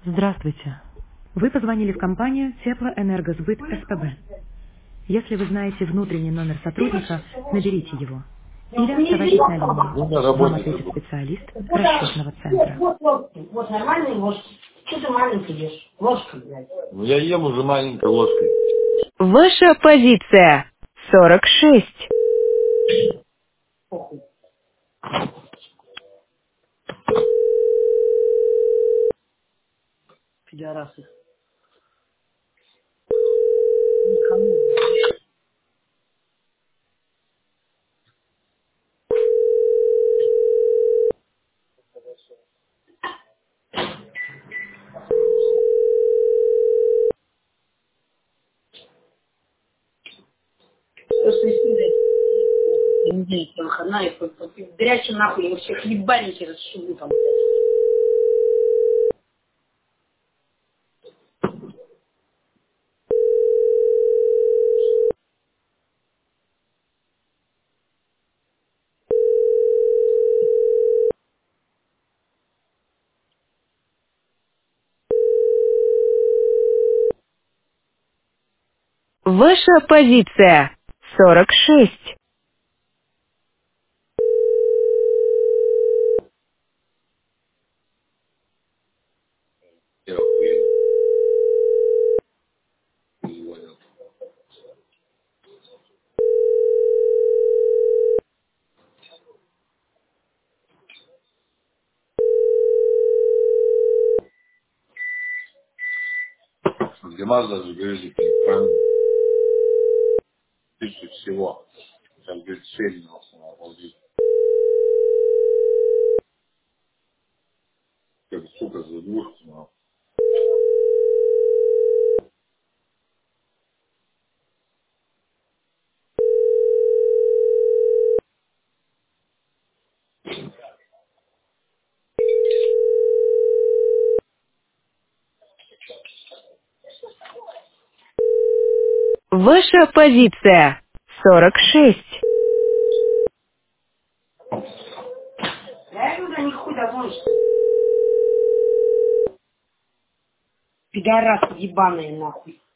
Здравствуйте. Вы позвонили в компанию Теплоэнергосбыт СПБ. Если вы знаете внутренний номер сотрудника, наберите его. Или оставайтесь на линии. Ну, на Вам работе ответит такой. специалист Вот, расчетного центра. вот ложки. Вот нормальные ложки. Что ты маленький ешь? Ложкой, блядь. Ну, я ем уже маленькой ложкой. Ваша позиция 46. Похуй. Пидорасы. Никому. Просто если неделька выходная, горячим нахуй, я всех ебальники расшибу там, блядь. Ваша позиция 46. Я охуенно позвонил. Димас даже говорит, правильно, тысячу всего. Сейчас, говорит, селился на обалдеть. Как, сука, за двушку, нахуй. Ваша позиция 46. Я говорю, да нихуй домой, что ли. Пидорасы ебаные, нахуй.